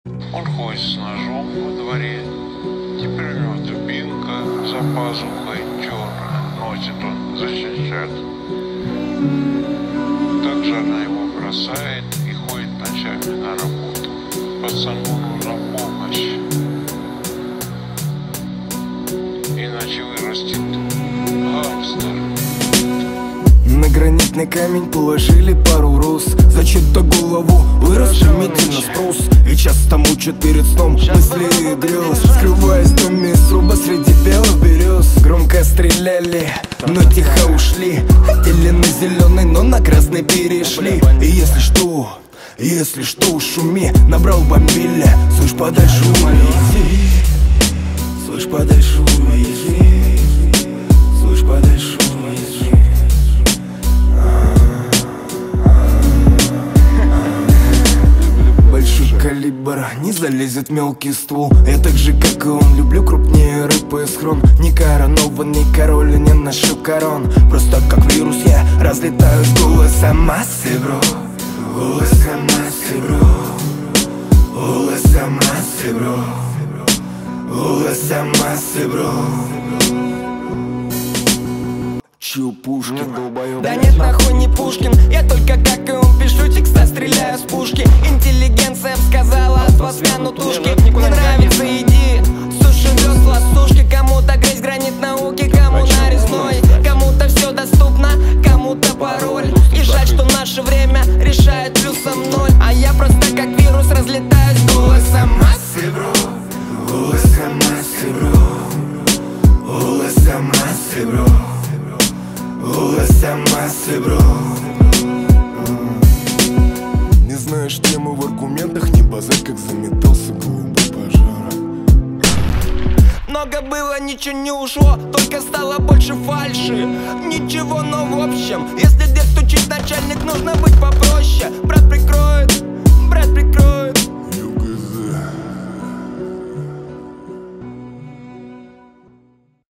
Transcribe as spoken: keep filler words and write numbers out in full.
Он ходит с ножом во дворе, теперь у него дубинка за пазухой черная, носит он защищает. Также она его бросает и ходит ночами на работу. Пацану нужна помощь, иначе вырастет гангстер. На гранитный камень положили пару роз, за чью-то голову вырос стремительно спрос. И часто мучат перед сном мысли и грез, скрываясь в доме сруба среди белых берез. Громко стреляли, но тихо ушли. Хотели на зеленый, но на красный перешли. И если что, если что, шуми, набрал бомбиля. Слышь, подальше уйди, слышь, подальше уйди, слышь, подальше уйди. Большой калибр, не залезет мелкий ствол. Я так же, как и он, люблю крупнее рыбы из хрон. Не коронованный король, не ношу корон. Просто как вирус я разлетаю голосом массы, бро. Голосом массы, бро. Голосом массы, бро. Голосом массы, бро. Чё, Пушкин, долбоёб? Да нет, нахуй не Пушкин. Я только как и он пишу текста, стреляю с пушки. Интеллигенция б сказала, от вас вянут ушки. Не нравится, иди, суши весла, сушки. Кому-то грязь, гранит науки, кому нарезной. Кому-то все доступно, кому-то пароль. И жаль, что наше время решает плюсом ноль. А я просто как вирус разлетаюсь голосом массы, бро. Голосом массы, бро. Голосом массы, бро. Голосом массы, бро. Не знаешь тему в аргументах, не базарь, как заметался голубой пожар. Много было, ничего не ушло, только стало больше фальши. Ничего, но в общем, если дверь стучит начальник, нужно быть попроще.